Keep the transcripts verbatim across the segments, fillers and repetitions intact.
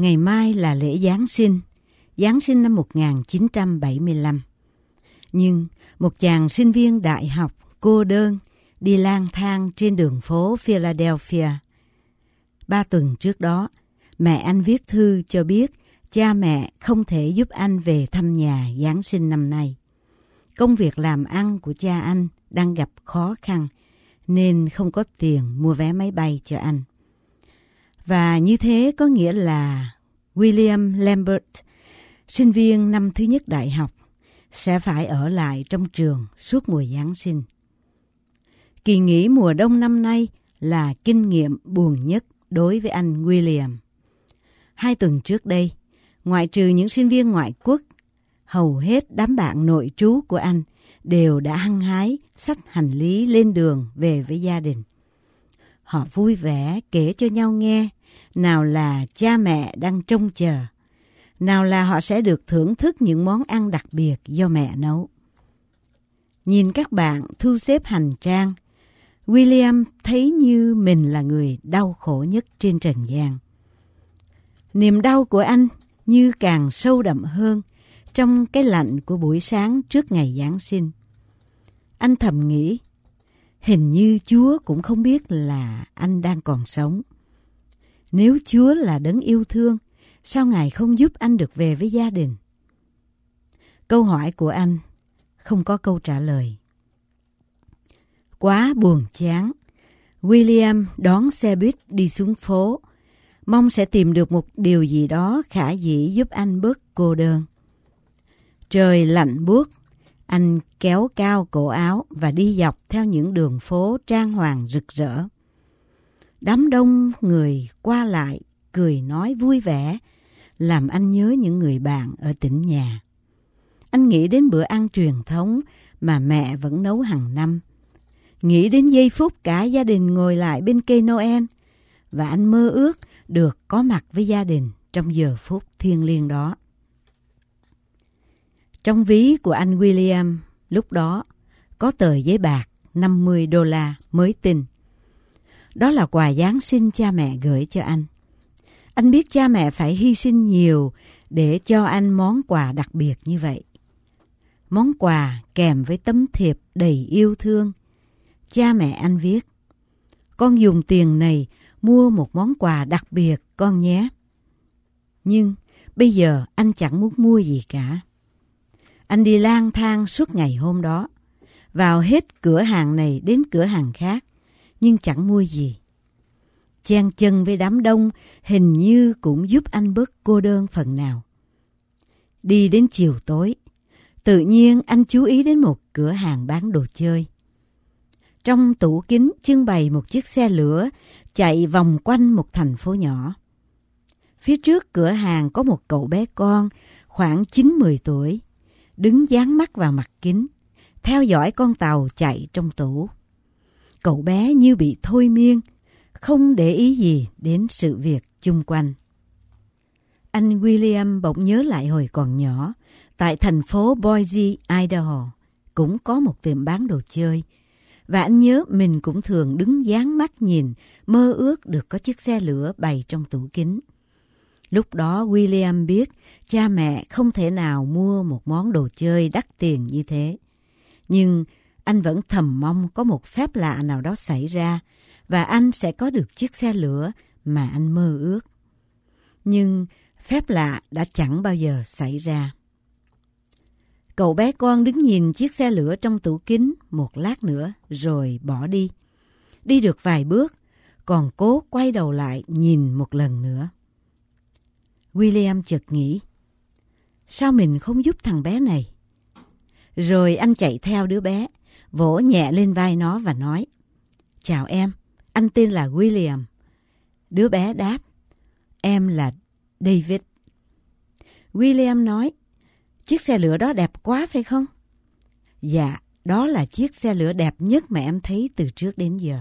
Ngày mai là lễ Giáng sinh, Giáng sinh năm một nghìn chín trăm bảy mươi lăm. Nhưng một chàng sinh viên đại học cô đơn đi lang thang trên đường phố Philadelphia. Ba tuần trước đó, mẹ anh viết thư cho biết cha mẹ không thể giúp anh về thăm nhà Giáng sinh năm nay. Công việc làm ăn của cha anh đang gặp khó khăn nên không có tiền mua vé máy bay cho anh. Và như thế có nghĩa là William Lambert, sinh viên năm thứ nhất đại học, sẽ phải ở lại trong trường suốt mùa Giáng sinh. Kỳ nghỉ mùa đông năm nay là kinh nghiệm buồn nhất đối với anh William. Hai tuần trước đây, ngoại trừ những sinh viên ngoại quốc, hầu hết đám bạn nội trú của anh đều đã hăng hái xách hành lý lên đường về với gia đình. Họ vui vẻ kể cho nhau nghe, nào là cha mẹ đang trông chờ, nào là họ sẽ được thưởng thức những món ăn đặc biệt do mẹ nấu. Nhìn các bạn thu xếp hành trang, William thấy như mình là người đau khổ nhất trên trần gian. Niềm đau của anh như càng sâu đậm hơn trong cái lạnh của buổi sáng trước ngày Giáng sinh. Anh thầm nghĩ, hình như Chúa cũng không biết là anh đang còn sống. Nếu Chúa là đấng yêu thương, sao Ngài không giúp anh được về với gia đình? Câu hỏi của anh không có câu trả lời. Quá buồn chán, William đón xe buýt đi xuống phố, mong sẽ tìm được một điều gì đó khả dĩ giúp anh bớt cô đơn. Trời lạnh buốt, anh kéo cao cổ áo và đi dọc theo những đường phố trang hoàng rực rỡ. Đám đông người qua lại, cười nói vui vẻ, làm anh nhớ những người bạn ở tỉnh nhà. Anh nghĩ đến bữa ăn truyền thống mà mẹ vẫn nấu hàng năm. Nghĩ đến giây phút cả gia đình ngồi lại bên cây Noel, và anh mơ ước được có mặt với gia đình trong giờ phút thiêng liêng đó. Trong ví của anh William lúc đó có tờ giấy bạc năm mươi đô la mới tinh. Đó là quà Giáng sinh cha mẹ gửi cho anh. Anh biết cha mẹ phải hy sinh nhiều để cho anh món quà đặc biệt như vậy. Món quà kèm với tấm thiệp đầy yêu thương. Cha mẹ anh viết, con dùng tiền này mua một món quà đặc biệt con nhé. Nhưng bây giờ anh chẳng muốn mua gì cả. Anh đi lang thang suốt ngày hôm đó, vào hết cửa hàng này đến cửa hàng khác, nhưng chẳng mua gì. Chen chân với đám đông hình như cũng giúp anh bớt cô đơn phần nào. Đi đến chiều tối, tự nhiên anh chú ý đến một cửa hàng bán đồ chơi. Trong tủ kính trưng bày một chiếc xe lửa chạy vòng quanh một thành phố nhỏ. Phía trước cửa hàng có một cậu bé con khoảng chín mười tuổi, đứng dán mắt vào mặt kính, theo dõi con tàu chạy trong tủ. Cậu bé như bị thôi miên, không để ý gì đến sự việc chung quanh. Anh William bỗng nhớ lại hồi còn nhỏ, tại thành phố Boise, Idaho, cũng có một tiệm bán đồ chơi. Và anh nhớ mình cũng thường đứng dán mắt nhìn, mơ ước được có chiếc xe lửa bày trong tủ kính. Lúc đó William biết cha mẹ không thể nào mua một món đồ chơi đắt tiền như thế. Nhưng anh vẫn thầm mong có một phép lạ nào đó xảy ra và anh sẽ có được chiếc xe lửa mà anh mơ ước. Nhưng phép lạ đã chẳng bao giờ xảy ra. Cậu bé con đứng nhìn chiếc xe lửa trong tủ kính một lát nữa rồi bỏ đi. Đi được vài bước, còn cố quay đầu lại nhìn một lần nữa. William chợt nghĩ, sao mình không giúp thằng bé này? Rồi anh chạy theo đứa bé, vỗ nhẹ lên vai nó và nói, chào em, anh tên là William. Đứa bé đáp, em là David. William nói, chiếc xe lửa đó đẹp quá phải không? Dạ, đó là chiếc xe lửa đẹp nhất mà em thấy từ trước đến giờ.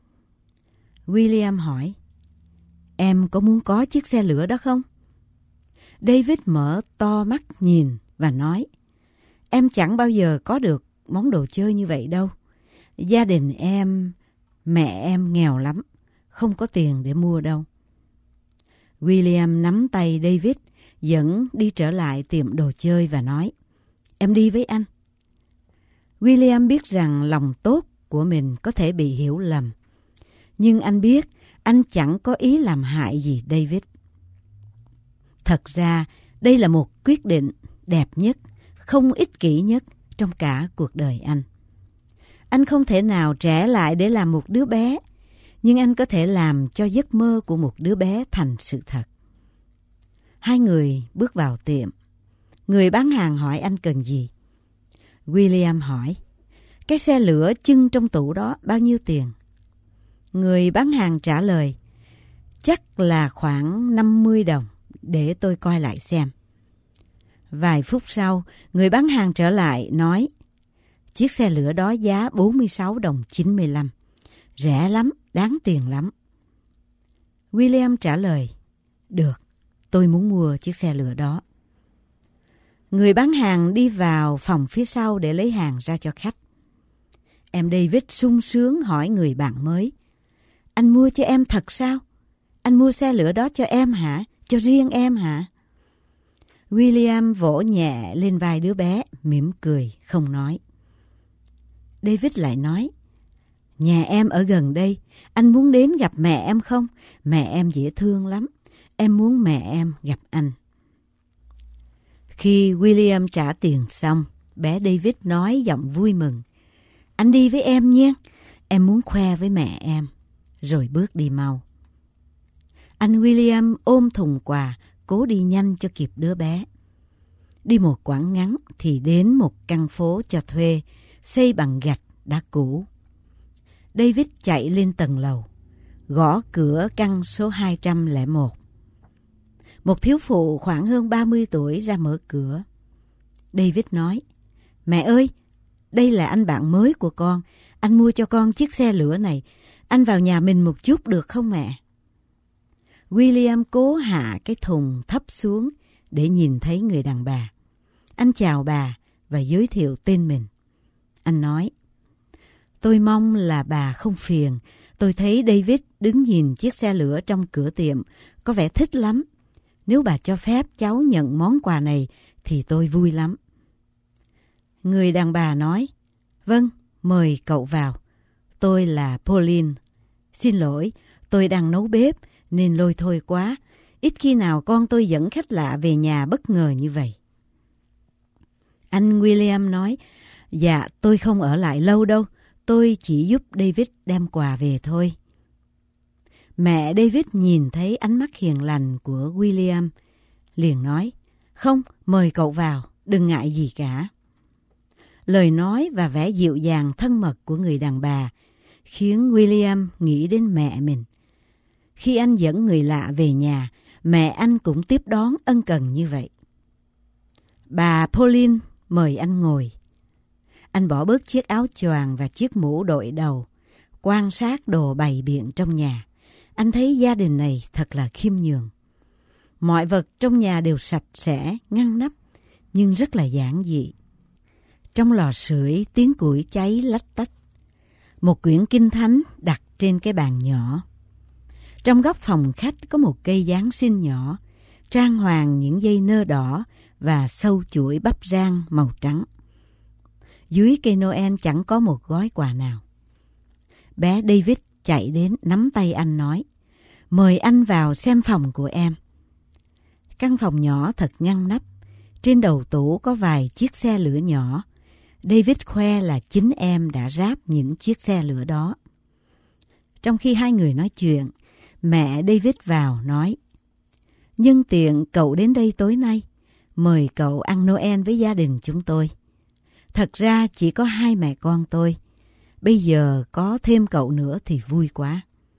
William hỏi, em có muốn có chiếc xe lửa đó không? David mở to mắt nhìn và nói, em chẳng bao giờ có được món đồ chơi như vậy đâu. Gia đình em, mẹ em nghèo lắm, không có tiền để mua đâu. William nắm tay David, dẫn đi trở lại tiệm đồ chơi và nói, em đi với anh. William biết rằng lòng tốt của mình có thể bị hiểu lầm, nhưng anh biết anh chẳng có ý làm hại gì David. Thật ra, đây là một quyết định đẹp nhất, không ích kỷ nhất trong cả cuộc đời anh. Anh không thể nào trẻ lại để làm một đứa bé, nhưng anh có thể làm cho giấc mơ của một đứa bé thành sự thật. Hai người bước vào tiệm. Người bán hàng hỏi anh cần gì. William hỏi, cái xe lửa trưng trong tủ đó bao nhiêu tiền? Người bán hàng trả lời, chắc là khoảng năm mươi đồng, để tôi coi lại xem. Vài phút sau, người bán hàng trở lại nói, chiếc xe lửa đó giá bốn mươi sáu đồng chín mươi lăm. Rẻ lắm, đáng tiền lắm. William trả lời, được, tôi muốn mua chiếc xe lửa đó. Người bán hàng đi vào phòng phía sau để lấy hàng ra cho khách. Em David sung sướng hỏi người bạn mới, anh mua cho em thật sao? Anh mua xe lửa đó cho em hả? Cho riêng em hả? William vỗ nhẹ lên vai đứa bé, mỉm cười, không nói. David lại nói, nhà em ở gần đây, anh muốn đến gặp mẹ em không? Mẹ em dễ thương lắm, em muốn mẹ em gặp anh. Khi William trả tiền xong, bé David nói giọng vui mừng, anh đi với em nhé, em muốn khoe với mẹ em, rồi bước đi mau. Anh William ôm thùng quà, cố đi nhanh cho kịp đứa bé. Đi một quãng ngắn thì đến một căn phố cho thuê, xây bằng gạch đã cũ. David chạy lên tầng lầu, gõ cửa căn số hai trăm lẻ một. Một thiếu phụ khoảng hơn ba mươi tuổi ra mở cửa. David nói, mẹ ơi, đây là anh bạn mới của con, anh mua cho con chiếc xe lửa này, anh vào nhà mình một chút được không mẹ? William cố hạ cái thùng thấp xuống để nhìn thấy người đàn bà. Anh chào bà và giới thiệu tên mình. Anh nói, tôi mong là bà không phiền. Tôi thấy David đứng nhìn chiếc xe lửa trong cửa tiệm, có vẻ thích lắm. Nếu bà cho phép cháu nhận món quà này thì tôi vui lắm. Người đàn bà nói, vâng, mời cậu vào. Tôi là Pauline. Xin lỗi, tôi đang nấu bếp nên lôi thôi quá. Ít khi nào con tôi dẫn khách lạ về nhà bất ngờ như vậy. Anh William nói, dạ tôi không ở lại lâu đâu. Tôi chỉ giúp David đem quà về thôi. Mẹ David nhìn thấy ánh mắt hiền lành của William, liền nói, không, mời cậu vào, đừng ngại gì cả. Lời nói và vẻ dịu dàng thân mật của người đàn bà khiến William nghĩ đến mẹ mình. Khi anh dẫn người lạ về nhà, mẹ anh cũng tiếp đón ân cần như vậy. Bà Pauline mời anh ngồi. Anh bỏ bớt chiếc áo choàng và chiếc mũ đội đầu, quan sát đồ bày biện trong nhà. Anh thấy gia đình này thật là khiêm nhường. Mọi vật trong nhà đều sạch sẽ, ngăn nắp, nhưng rất là giản dị. Trong lò sưởi tiếng củi cháy lách tách. Một quyển kinh thánh đặt trên cái bàn nhỏ. Trong góc phòng khách có một cây Giáng sinh nhỏ, trang hoàng những dây nơ đỏ và sâu chuỗi bắp rang màu trắng. Dưới cây Noel chẳng có một gói quà nào. Bé David chạy đến nắm tay anh nói, mời anh vào xem phòng của em. Căn phòng nhỏ thật ngăn nắp. Trên đầu tủ có vài chiếc xe lửa nhỏ. David khoe là chính em đã ráp những chiếc xe lửa đó. Trong khi hai người nói chuyện, mẹ David vào nói, nhân tiện cậu đến đây tối nay, mời cậu ăn Noel với gia đình chúng tôi. Thật ra chỉ có hai mẹ con tôi. Bây giờ có thêm cậu nữa thì vui quá.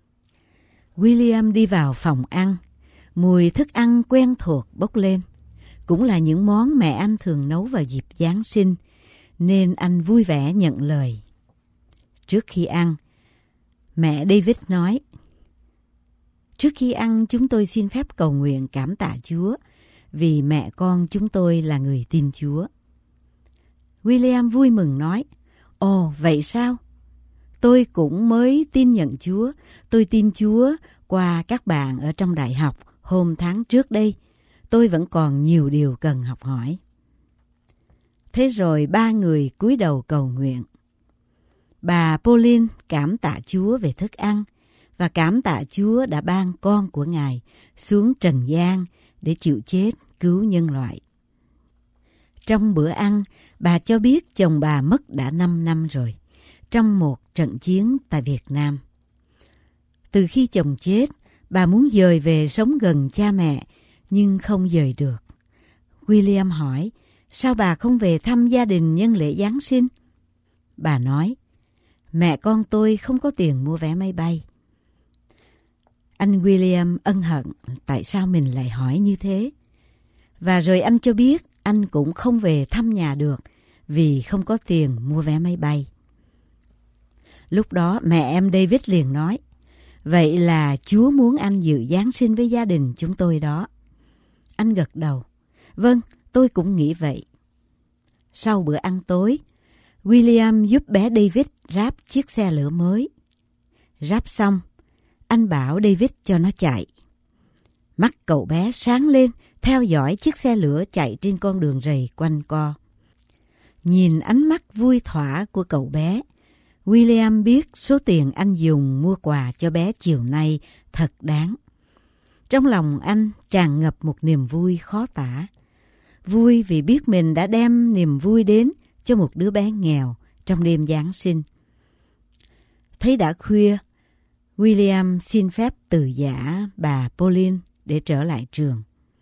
William đi vào phòng ăn. Mùi thức ăn quen thuộc bốc lên. Cũng là những món mẹ anh thường nấu vào dịp Giáng sinh, nên anh vui vẻ nhận lời. Trước khi ăn, mẹ David nói, trước khi ăn chúng tôi xin phép cầu nguyện cảm tạ Chúa, vì mẹ con chúng tôi là người tin Chúa. William vui mừng nói, ồ vậy sao? Tôi cũng mới tin nhận Chúa. Tôi tin Chúa qua các bạn ở trong đại học hôm tháng trước đây, tôi vẫn còn nhiều điều cần học hỏi. Thế rồi ba người cúi đầu cầu nguyện. Bà Pauline cảm tạ Chúa về thức ăn và cảm tạ Chúa đã ban con của Ngài xuống trần gian để chịu chết cứu nhân loại. Trong bữa ăn, bà cho biết chồng bà mất đã năm năm rồi, trong một trận chiến tại Việt Nam. Từ khi chồng chết, bà muốn dời về sống gần cha mẹ, nhưng không dời được. William hỏi, sao bà không về thăm gia đình nhân lễ Giáng sinh? Bà nói, mẹ con tôi không có tiền mua vé máy bay. Anh William ân hận tại sao mình lại hỏi như thế. Và rồi anh cho biết anh cũng không về thăm nhà được vì không có tiền mua vé máy bay. Lúc đó mẹ em David liền nói, vậy là Chúa muốn anh dự Giáng sinh với gia đình chúng tôi đó. Anh gật đầu, vâng, tôi cũng nghĩ vậy. Sau bữa ăn tối, William giúp bé David ráp chiếc xe lửa mới. Ráp xong, anh bảo David cho nó chạy. Mắt cậu bé sáng lên theo dõi chiếc xe lửa chạy trên con đường rầy quanh co. Nhìn ánh mắt vui thỏa của cậu bé, William biết số tiền anh dùng mua quà cho bé chiều nay thật đáng. Trong lòng anh tràn ngập một niềm vui khó tả. Vui vì biết mình đã đem niềm vui đến cho một đứa bé nghèo trong đêm Giáng sinh. Thấy đã khuya, William xin phép từ giã bà Pauline để trở lại trường.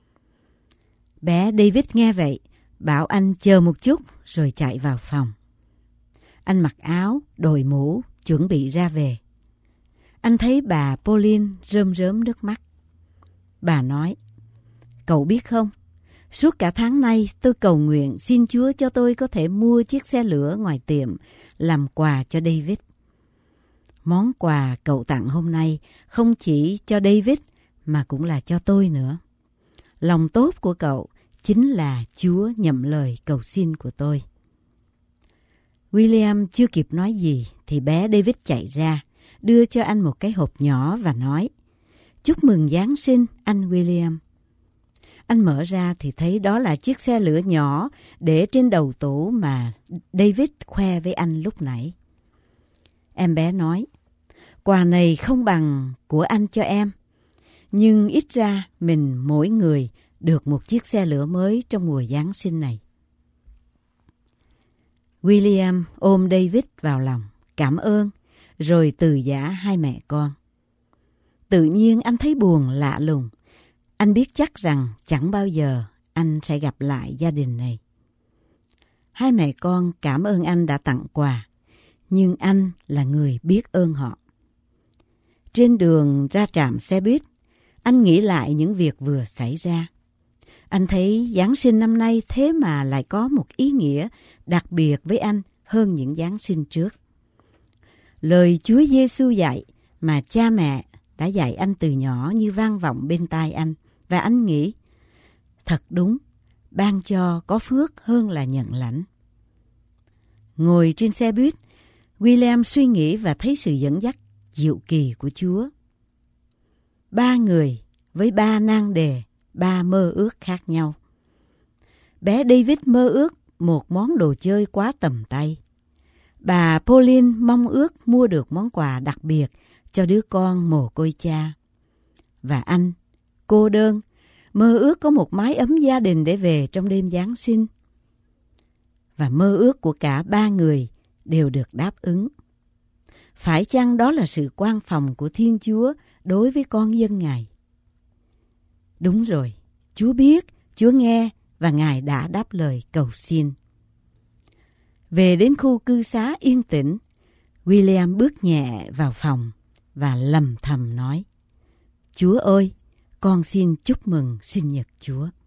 Bé David nghe vậy, bảo anh chờ một chút rồi chạy vào phòng. Anh mặc áo, đội mũ, chuẩn bị ra về. Anh thấy bà Pauline rơm rớm nước mắt. Bà nói, cậu biết không, suốt cả tháng nay tôi cầu nguyện xin Chúa cho tôi có thể mua chiếc xe lửa ngoài tiệm làm quà cho David. Món quà cậu tặng hôm nay không chỉ cho David mà cũng là cho tôi nữa. Lòng tốt của cậu chính là Chúa nhậm lời cầu xin của tôi. William chưa kịp nói gì thì bé David chạy ra, đưa cho anh một cái hộp nhỏ và nói, chúc mừng Giáng sinh anh William. Anh mở ra thì thấy đó là chiếc xe lửa nhỏ để trên đầu tủ mà David khoe với anh lúc nãy. Em bé nói, quà này không bằng của anh cho em, nhưng ít ra mình mỗi người được một chiếc xe lửa mới trong mùa Giáng sinh này. William ôm David vào lòng, cảm ơn, rồi từ giã hai mẹ con. Tự nhiên anh thấy buồn lạ lùng. Anh biết chắc rằng chẳng bao giờ anh sẽ gặp lại gia đình này. Hai mẹ con cảm ơn anh đã tặng quà, nhưng anh là người biết ơn họ. Trên đường ra trạm xe buýt, anh nghĩ lại những việc vừa xảy ra. Anh thấy Giáng sinh năm nay thế mà lại có một ý nghĩa đặc biệt với anh hơn những Giáng sinh trước. Lời Chúa Giêsu dạy mà cha mẹ đã dạy anh từ nhỏ như vang vọng bên tai anh. Và anh nghĩ, thật đúng, ban cho có phước hơn là nhận lãnh. Ngồi trên xe buýt, William suy nghĩ và thấy sự dẫn dắt diệu kỳ của Chúa. Ba người với ba nan đề, ba mơ ước khác nhau. Bé David mơ ước một món đồ chơi quá tầm tay. Bà Pauline mong ước mua được món quà đặc biệt cho đứa con mồ côi cha. Và anh, cô đơn, mơ ước có một mái ấm gia đình để về trong đêm Giáng sinh. Và mơ ước của cả ba người đều được đáp ứng. Phải chăng đó là sự quan phòng của Thiên Chúa đối với con dân Ngài? Đúng rồi, Chúa biết, Chúa nghe và Ngài đã đáp lời cầu xin. Về đến khu cư xá yên tĩnh, William bước nhẹ vào phòng và lầm thầm nói, Chúa ơi, con xin chúc mừng sinh nhật Chúa.